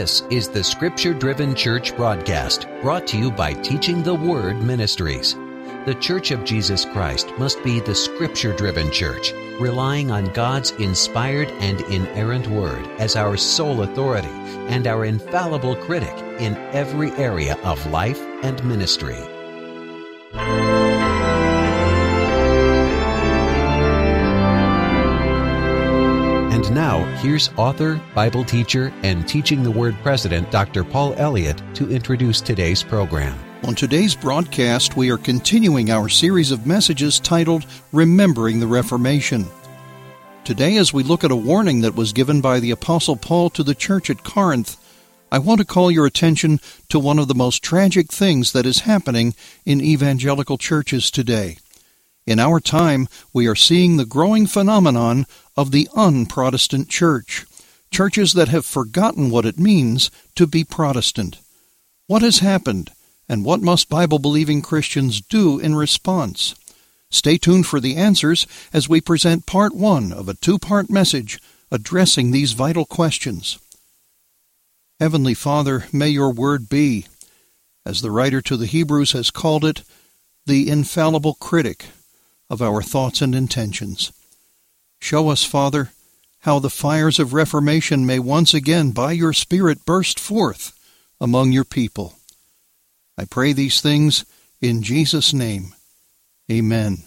This is the Scripture-Driven Church broadcast, brought to you by Teaching the Word Ministries. The Church of Jesus Christ must be the Scripture-Driven Church, relying on God's inspired and inerrant Word as our sole authority and our infallible critic in every area of life and ministry. And now, here's author, Bible teacher, and Teaching the Word president, Dr. Paul Elliott, to introduce today's program. On today's broadcast, we are continuing our series of messages titled Remembering the Reformation. Today, as we look at a warning that was given by the Apostle Paul to the church at Corinth, I want to call your attention to one of the most tragic things that is happening in evangelical churches today. In our time, we are seeing the growing phenomenon of the un-Protestant church, churches that have forgotten what it means to be Protestant. What has happened, and what must Bible-believing Christians do in response? Stay tuned for the answers as we present part one of a two-part message addressing these vital questions. Heavenly Father, may your word be, as the writer to the Hebrews has called it, the infallible critic of our thoughts and intentions. Show us, Father, how the fires of reformation may once again, by your Spirit, burst forth among your people. I pray these things in Jesus' name. Amen.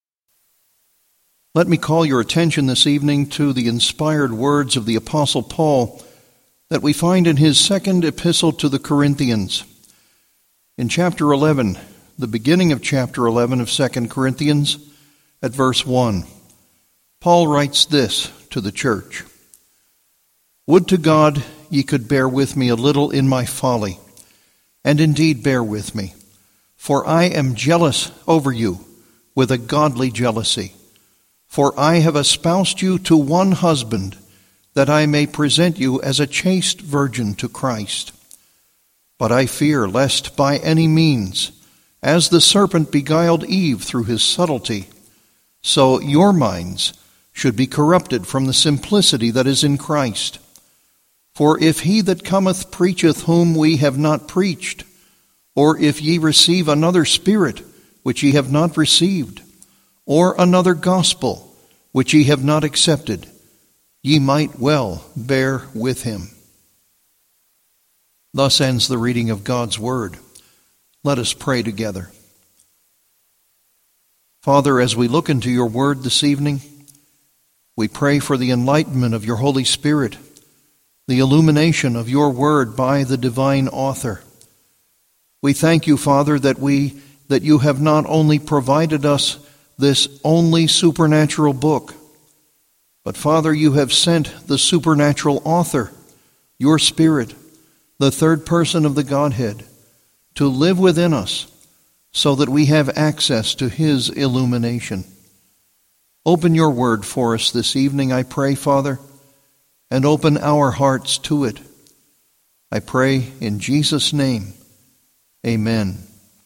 Let me call your attention this evening to the inspired words of the Apostle Paul that we find in his second epistle to the Corinthians. In chapter 11, the beginning of chapter 11 of 2 Corinthians, at verse 1, Paul writes this to the church: "Would to God ye could bear with me a little in my folly, and indeed bear with me, for I am jealous over you with a godly jealousy. For I have espoused you to one husband, that I may present you as a chaste virgin to Christ. But I fear lest by any means, as the serpent beguiled Eve through his subtlety, so your minds should be corrupted from the simplicity that is in Christ. For if he that cometh preacheth whom we have not preached, or if ye receive another spirit which ye have not received, or another gospel which ye have not accepted, ye might well bear with him." Thus ends the reading of God's word. Let us pray together. Father, as we look into your word this evening, we pray for the enlightenment of your Holy Spirit, the illumination of your word by the divine author. We thank you, Father, that you have not only provided us this only supernatural book, but, Father, you have sent the supernatural author, your Spirit, the third person of the Godhead, to live within us so that we have access to his illumination. Open your word for us this evening, I pray, Father, and open our hearts to it. I pray in Jesus' name. Amen.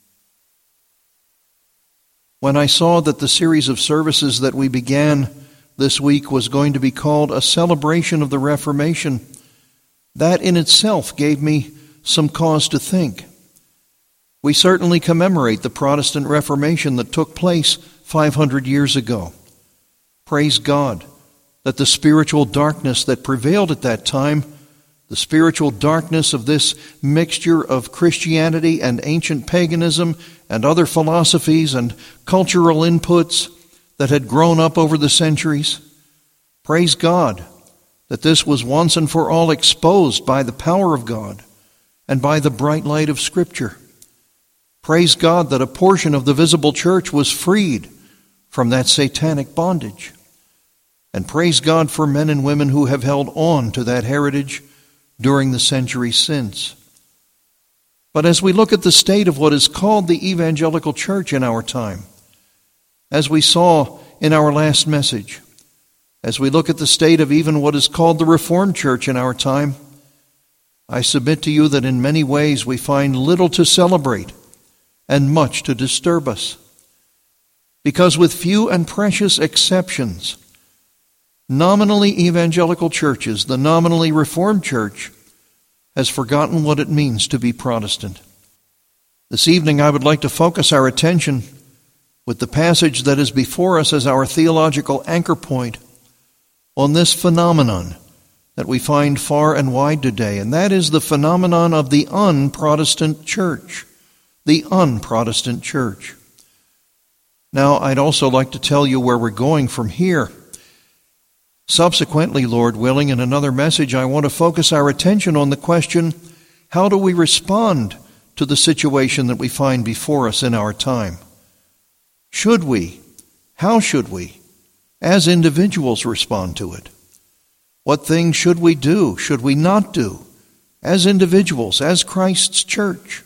When I saw that the series of services that we began this week was going to be called a celebration of the Reformation, that in itself gave me some cause to think. We certainly commemorate the Protestant Reformation that took place 500 years ago. Praise God that the spiritual darkness that prevailed at that time, the spiritual darkness of this mixture of Christianity and ancient paganism and other philosophies and cultural inputs that had grown up over the centuries, praise God that this was once and for all exposed by the power of God and by the bright light of Scripture. Praise God that a portion of the visible church was freed from that satanic bondage. And praise God for men and women who have held on to that heritage during the centuries since. But as we look at the state of what is called the evangelical church in our time, as we saw in our last message, as we look at the state of even what is called the Reformed church in our time, I submit to you that in many ways we find little to celebrate and much to disturb us. Because with few and precious exceptions, nominally evangelical churches, the nominally Reformed church, has forgotten what it means to be Protestant. This evening I would like to focus our attention with the passage that is before us as our theological anchor point on this phenomenon that we find far and wide today, and that is the phenomenon of the un-Protestant church. The un-Protestant church. Now, I'd also like to tell you where we're going from here. Subsequently, Lord willing, in another message, I want to focus our attention on the question, how do we respond to the situation that we find before us in our time? Should we, how should we, as individuals, respond to it? What things should we do, should we not do, as individuals, as Christ's church?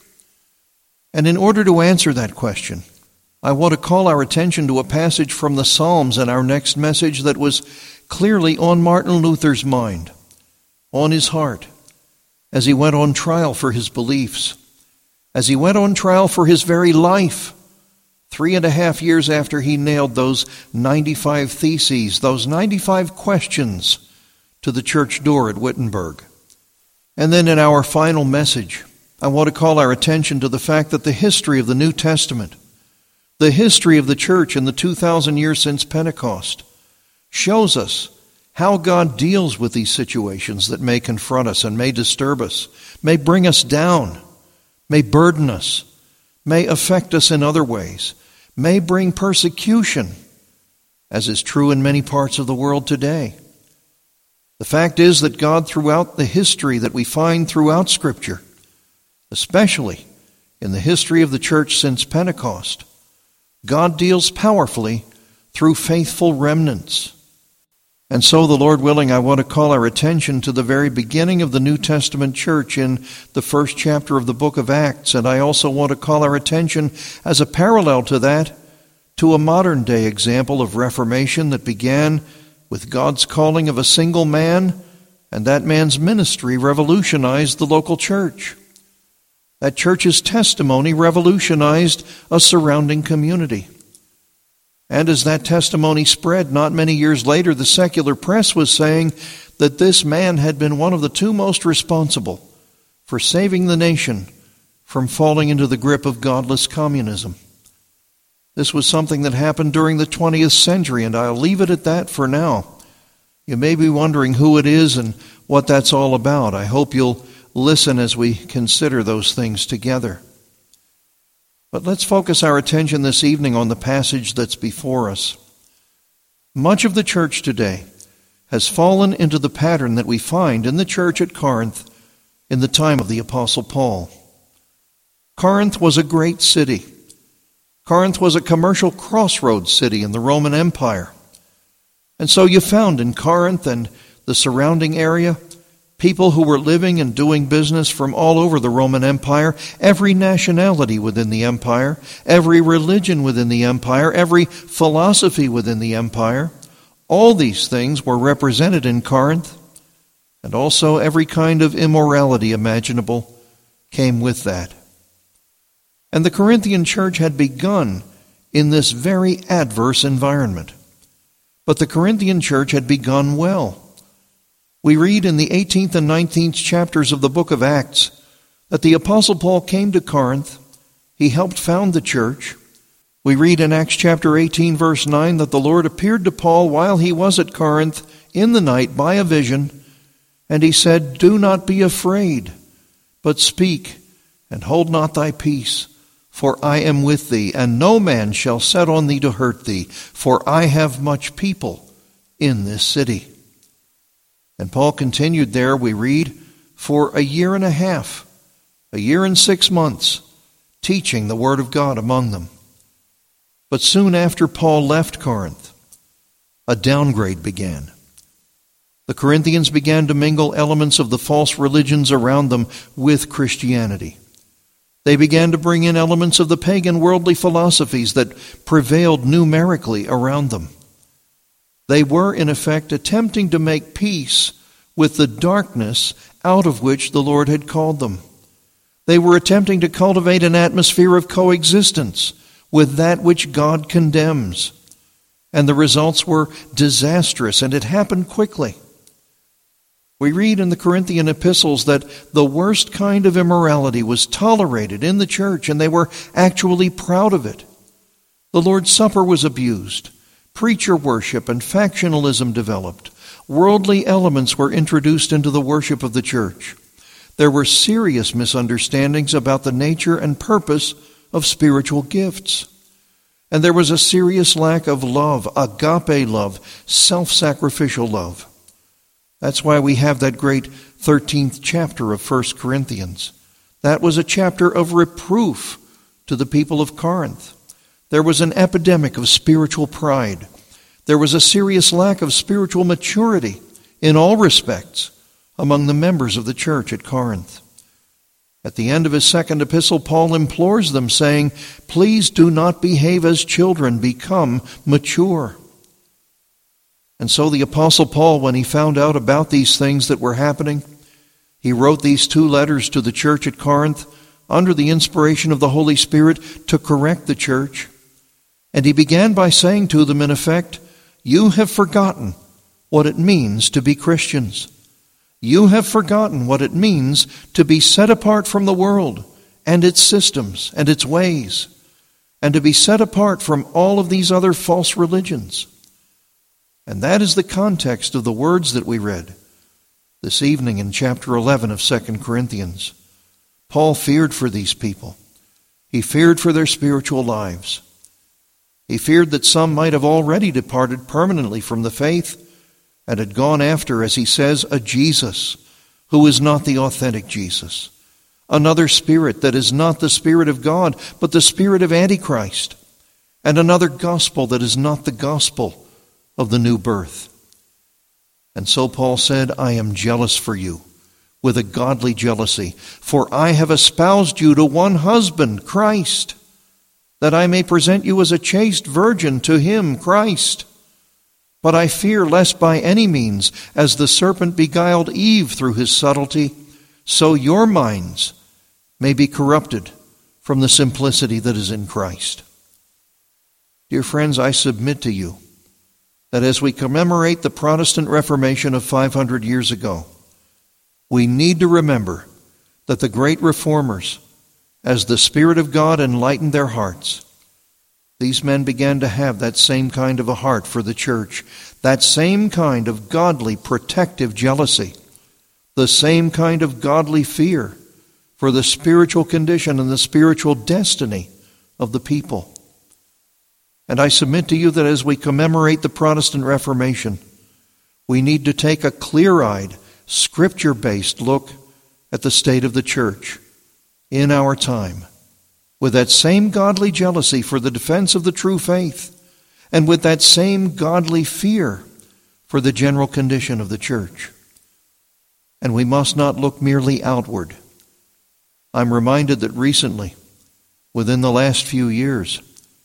And in order to answer that question, I want to call our attention to a passage from the Psalms in our next message that was clearly on Martin Luther's mind, on his heart, as he went on trial for his beliefs, as he went on trial for his very life, 3.5 years after he nailed those 95 theses, those 95 questions to the church door at Wittenberg. And then in our final message, I want to call our attention to the fact that the history of the New Testament, the history of the church in the 2,000 years since Pentecost, shows us how God deals with these situations that may confront us and may disturb us, may bring us down, may burden us, may affect us in other ways, may bring persecution, as is true in many parts of the world today. The fact is that God, throughout the history that we find throughout Scripture, especially in the history of the church since Pentecost, God deals powerfully through faithful remnants. And so, the Lord willing, I want to call our attention to the very beginning of the New Testament church in the first chapter of the book of Acts, and I also want to call our attention as a parallel to that to a modern day example of Reformation that began with God's calling of a single man, and that man's ministry revolutionized the local church. That church's testimony revolutionized a surrounding community. And as that testimony spread, not many years later, the secular press was saying that this man had been one of the two most responsible for saving the nation from falling into the grip of godless communism. This was something that happened during the 20th century, and I'll leave it at that for now. You may be wondering who it is and what that's all about. I hope you'll listen as we consider those things together. But let's focus our attention this evening on the passage that's before us. Much of the church today has fallen into the pattern that we find in the church at Corinth in the time of the Apostle Paul. Corinth was a great city. Corinth was a commercial crossroads city in the Roman Empire. And so you found in Corinth and the surrounding area people who were living and doing business from all over the Roman Empire, every nationality within the empire, every religion within the empire, every philosophy within the empire. All these things were represented in Corinth, and also every kind of immorality imaginable came with that. And the Corinthian church had begun in this very adverse environment. But the Corinthian church had begun well. We read in the 18th and 19th chapters of the book of Acts that the Apostle Paul came to Corinth. He helped found the church. We read in Acts chapter 18, verse 9, that the Lord appeared to Paul while he was at Corinth in the night by a vision, and he said, "Do not be afraid, but speak, and hold not thy peace, for I am with thee, and no man shall set on thee to hurt thee, for I have much people in this city." And Paul continued there, we read, for 1.5 years, 1 year and 6 months, teaching the word of God among them. But soon after Paul left Corinth, a downgrade began. The Corinthians began to mingle elements of the false religions around them with Christianity. They began to bring in elements of the pagan worldly philosophies that prevailed numerically around them. They were, in effect, attempting to make peace with the darkness out of which the Lord had called them. They were attempting to cultivate an atmosphere of coexistence with that which God condemns. And the results were disastrous, and it happened quickly. We read in the Corinthian epistles that the worst kind of immorality was tolerated in the church, and they were actually proud of it. The Lord's Supper was abused. Preacher worship and factionalism developed. Worldly elements were introduced into the worship of the church. There were serious misunderstandings about the nature and purpose of spiritual gifts. And there was a serious lack of love, agape love, self-sacrificial love. That's why we have that great 13th chapter of 1 Corinthians. That was a chapter of reproof to the people of Corinth. There was an epidemic of spiritual pride. There was a serious lack of spiritual maturity in all respects among the members of the church at Corinth. At the end of his second epistle, Paul implores them, saying, "Please do not behave as children, become mature." And so the Apostle Paul, when he found out about these things that were happening, he wrote these 2 letters to the church at Corinth under the inspiration of the Holy Spirit to correct the church. And he began by saying to them, in effect, "You have forgotten what it means to be Christians. You have forgotten what it means to be set apart from the world and its systems and its ways, and to be set apart from all of these other false religions." And that is the context of the words that we read this evening in chapter 11 of 2 Corinthians. Paul feared for these people. He feared for their spiritual lives. He feared that some might have already departed permanently from the faith and had gone after, as he says, a Jesus who is not the authentic Jesus, another spirit that is not the Spirit of God, but the spirit of Antichrist, and another gospel that is not the gospel of the new birth. And so Paul said, "I am jealous for you with a godly jealousy, for I have espoused you to one husband, Christ, that I may present you as a chaste virgin to him, Christ. But I fear lest by any means, as the serpent beguiled Eve through his subtlety, so your minds may be corrupted from the simplicity that is in Christ." Dear friends, I submit to you that as we commemorate the Protestant Reformation of 500 years ago, we need to remember that the great reformers, as the Spirit of God enlightened their hearts, these men began to have that same kind of a heart for the church, that same kind of godly protective jealousy, the same kind of godly fear for the spiritual condition and the spiritual destiny of the people. And I submit to you that as we commemorate the Protestant Reformation, we need to take a clear-eyed, scripture-based look at the state of the church in our time, with that same godly jealousy for the defense of the true faith, and with that same godly fear for the general condition of the church. And we must not look merely outward. I'm reminded that recently, within the last few years,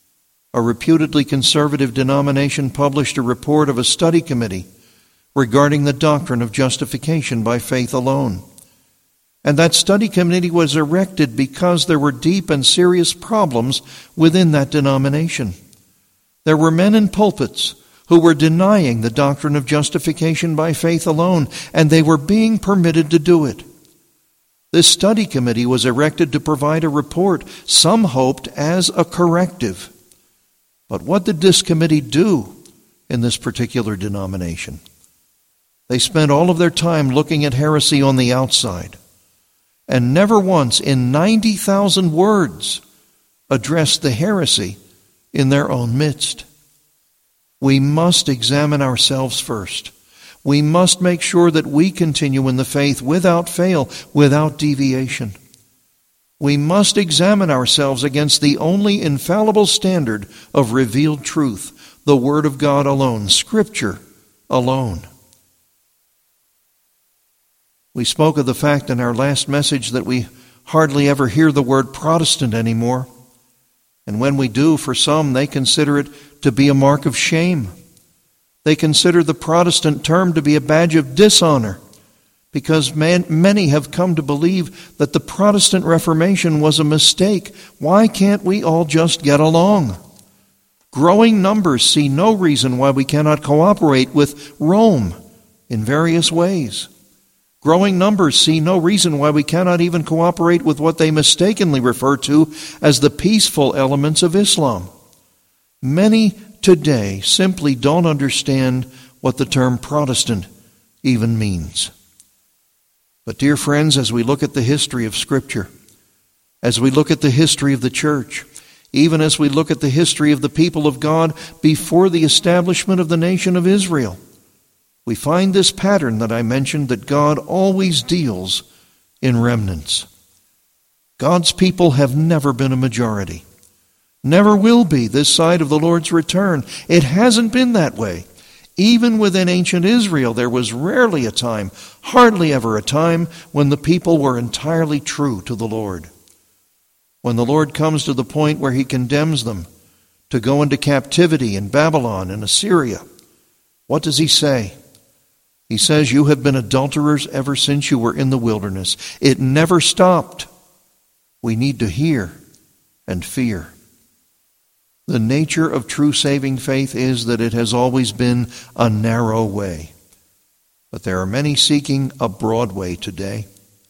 a reputedly conservative denomination published a report of a study committee regarding the doctrine of justification by faith alone. And that study committee was erected because there were deep and serious problems within that denomination. There were men in pulpits who were denying the doctrine of justification by faith alone, and they were being permitted to do it. This study committee was erected to provide a report, some hoped as a corrective. But what did this committee do in this particular denomination? They spent all of their time looking at heresy on the outside, and never once in 90,000 words addressed the heresy in their own midst. We must examine ourselves first. We must make sure that we continue in the faith without fail, without deviation. We must examine ourselves against the only infallible standard of revealed truth, the Word of God alone, Scripture alone. We spoke of the fact in our last message that we hardly ever hear the word Protestant anymore. And when we do, for some, they consider it to be a mark of shame. They consider the Protestant term to be a badge of dishonor, because many have come to believe that the Protestant Reformation was a mistake. Why can't we all just get along? Growing numbers see no reason why we cannot cooperate with Rome in various ways. Growing numbers see no reason why we cannot even cooperate with what they mistakenly refer to as the peaceful elements of Islam. Many today simply don't understand what the term Protestant even means. But dear friends, as we look at the history of Scripture, as we look at the history of the church, even as we look at the history of the people of God before the establishment of the nation of Israel, we find this pattern that I mentioned, that God always deals in remnants. God's people have never been a majority. Never will be this side of the Lord's return. It hasn't been that way. Even within ancient Israel, there was rarely a time, hardly ever a time, when the people were entirely true to the Lord. When the Lord comes to the point where he condemns them to go into captivity in Babylon and Assyria, what does he say? He says, "You have been adulterers ever since you were in the wilderness." It never stopped. We need to hear and fear. The nature of true saving faith is that it has always been a narrow way. But there are many seeking a broad way today.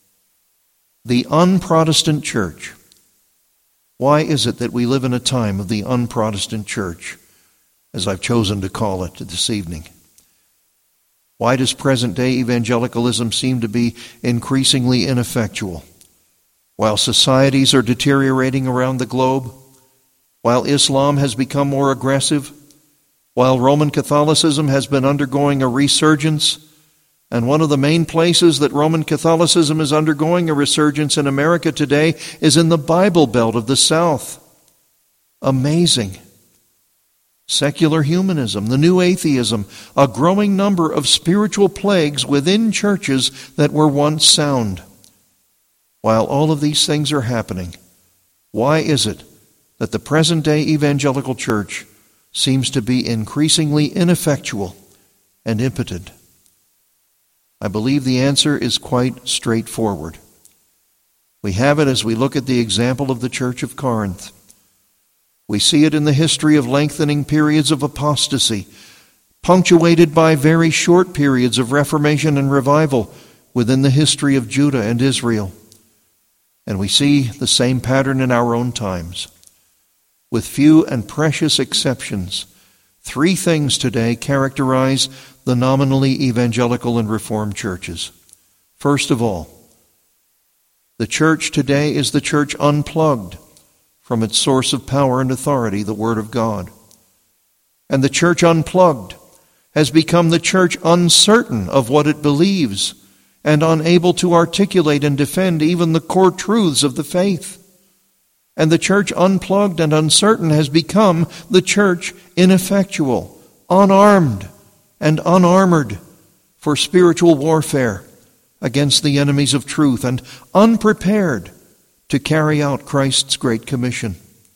The un-Protestant church. Why is it that we live in a time of the un-Protestant church, as I've chosen to call it this evening? Why does present-day evangelicalism seem to be increasingly ineffectual? While societies are deteriorating around the globe, while Islam has become more aggressive, while Roman Catholicism has been undergoing a resurgence, and one of the main places that Roman Catholicism is undergoing a resurgence in America today is in the Bible Belt of the South. Amazing. Secular humanism, the new atheism, a growing number of spiritual plagues within churches that were once sound. While all of these things are happening, why is it that the present-day evangelical church seems to be increasingly ineffectual and impotent? I believe the answer is quite straightforward. We have it as we look at the example of the Church of Corinth. We see it in the history of lengthening periods of apostasy, punctuated by very short periods of reformation and revival within the history of Judah and Israel. And we see the same pattern in our own times. With few and precious exceptions, three things today characterize the nominally evangelical and reformed churches. First of all, the church today is the church unplugged from its source of power and authority, the Word of God. And the church unplugged has become the church uncertain of what it believes and unable to articulate and defend even the core truths of the faith. And the church unplugged and uncertain has become the church ineffectual, unarmed, and unarmored for spiritual warfare against the enemies of truth, and unprepared to carry out Christ's Great Commission.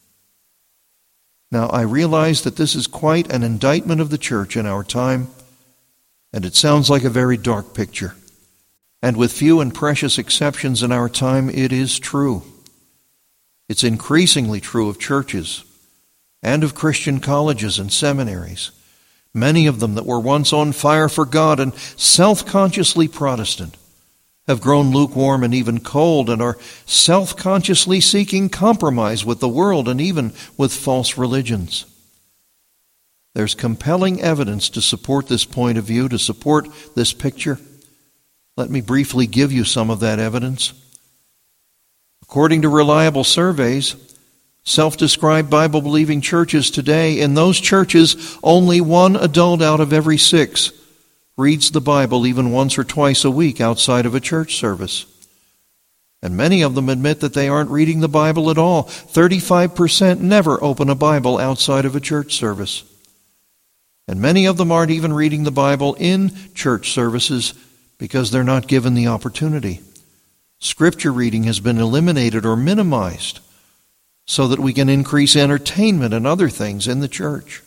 Now, I realize that this is quite an indictment of the church in our time, and it sounds like a very dark picture. And with few and precious exceptions in our time, it is true. It's increasingly true of churches and of Christian colleges and seminaries, many of them that were once on fire for God and self-consciously Protestant, have grown lukewarm and even cold, and are self-consciously seeking compromise with the world and even with false religions. There's compelling evidence to support this point of view, to support this picture. Let me briefly give you some of that evidence. According to reliable surveys, self-described Bible-believing churches today, in those churches, only one adult out of every 6 reads the Bible even once or twice a week outside of a church service. And many of them admit that they aren't reading the Bible at all. 35% never open a Bible outside of a church service. And many of them aren't even reading the Bible in church services because they're not given the opportunity. Scripture reading has been eliminated or minimized so that we can increase entertainment and other things in the church.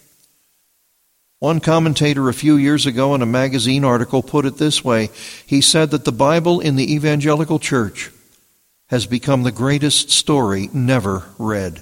One commentator a few years ago in a magazine article put it this way. He said that the Bible in the evangelical church has become the greatest story never read.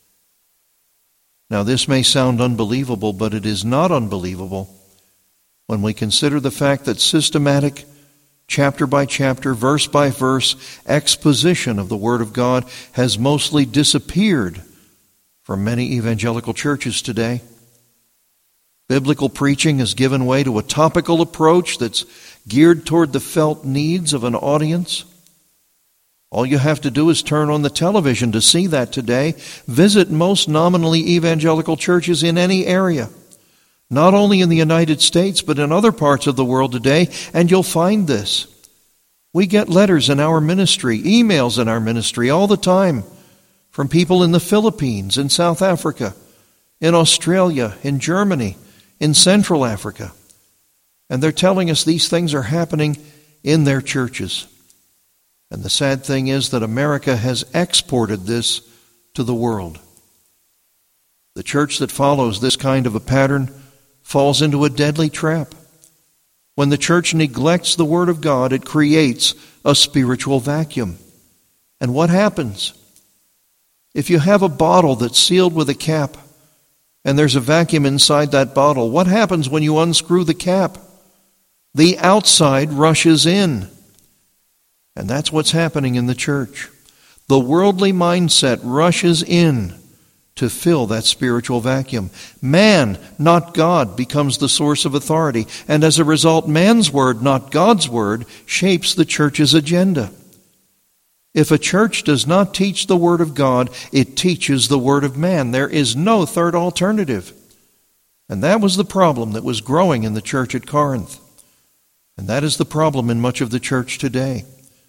Now, this may sound unbelievable, but it is not unbelievable when we consider the fact that systematic chapter by chapter, verse by verse exposition of the Word of God has mostly disappeared from many evangelical churches today. Biblical preaching has given way to a topical approach that's geared toward the felt needs of an audience. All you have to do is turn on the television to see that today. Visit most nominally evangelical churches in any area, not only in the United States, but in other parts of the world today, and you'll find this. We get letters in our ministry, emails in our ministry all the time from people in the Philippines, in South Africa, in Australia, in Germany, in Central Africa. And they're telling us these things are happening in their churches. And the sad thing is that America has exported this to the world. The church that follows this kind of a pattern falls into a deadly trap. When the church neglects the Word of God, it creates a spiritual vacuum. And what happens? If you have a bottle that's sealed with a cap, and there's a vacuum inside that bottle, what happens when you unscrew the cap? The outside rushes in. And that's what's happening in the church. The worldly mindset rushes in to fill that spiritual vacuum. Man, not God, becomes the source of authority. And as a result, man's word, not God's word, shapes the church's agenda. If a church does not teach the Word of God, it teaches the word of man. There is no third alternative. And that was the problem that was growing in the church at Corinth. And that is the problem in much of the church today.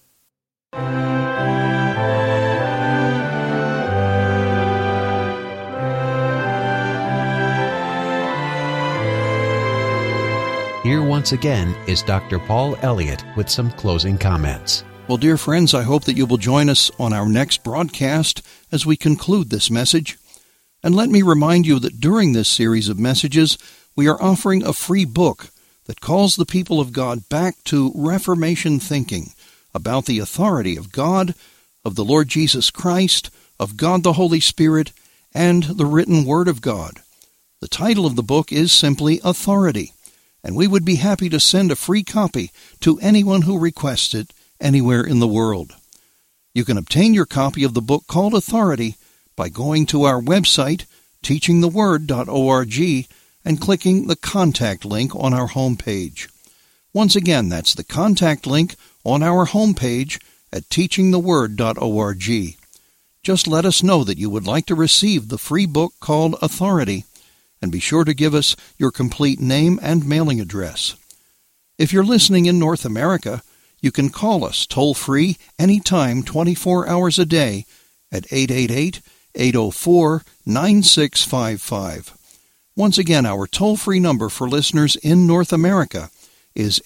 Here once again is Dr. Paul Elliott with some closing comments. Well, dear friends, I hope that you will join us on our next broadcast as we conclude this message. And let me remind you that during this series of messages, we are offering a free book that calls the people of God back to Reformation thinking about the authority of God, of the Lord Jesus Christ, of God the Holy Spirit, and the written Word of God. The title of the book is simply Authority, and we would be happy to send a free copy to anyone who requests it anywhere in the world. You can obtain your copy of the book called Authority by going to our website, teachingtheword.org, and clicking the contact link on our homepage. Once again, that's the contact link on our homepage at teachingtheword.org. Just let us know that you would like to receive the free book called Authority, and be sure to give us your complete name and mailing address. If you're listening in North America, you can call us toll-free anytime, 24 hours a day at 888-804-9655. Once again, our toll-free number for listeners in North America is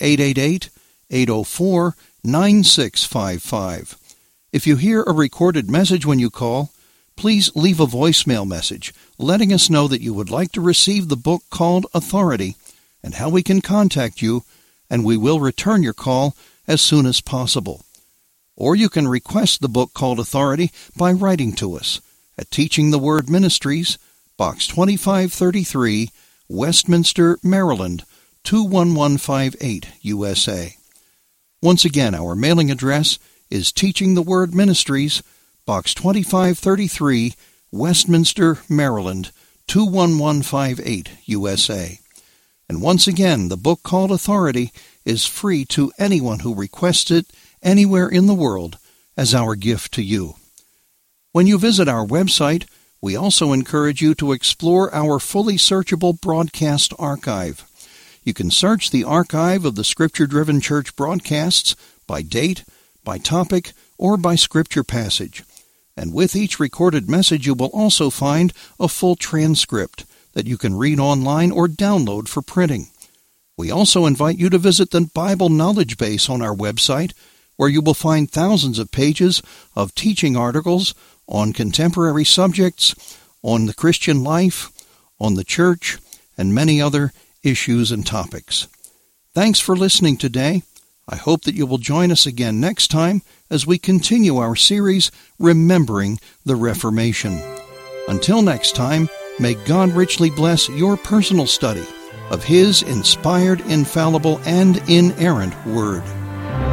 888-804-9655. If you hear a recorded message when you call, please leave a voicemail message letting us know that you would like to receive the book called Authority and how we can contact you, and we will return your call as soon as possible. Or you can request the book called Authority by writing to us at Teaching the Word Ministries, Box 2533, Westminster, Maryland, 21158, USA. Once again, our mailing address is Teaching the Word Ministries, Box 2533, Westminster, Maryland, 21158, USA. And once again, the book called Authority is free to anyone who requests it anywhere in the world as our gift to you. When you visit our website, we also encourage you to explore our fully searchable broadcast archive. You can search the archive of the Scripture-Driven Church broadcasts by date, by topic, or by scripture passage. And with each recorded message, you will also find a full transcript that you can read online or download for printing. We also invite you to visit the Bible Knowledge Base on our website, where you will find thousands of pages of teaching articles on contemporary subjects, on the Christian life, on the church, and many other issues and topics. Thanks for listening today. I hope that you will join us again next time as we continue our series, Remembering the Reformation. Until next time, may God richly bless your personal study of His inspired, infallible, and inerrant Word.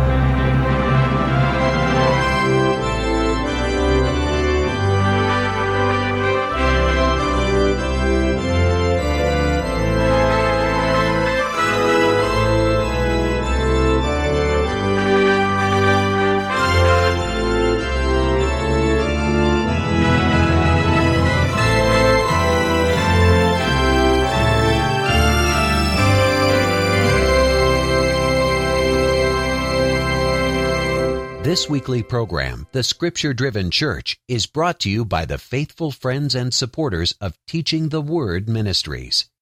This weekly program, The Scripture Driven Church, is brought to you by the faithful friends and supporters of Teaching the Word Ministries.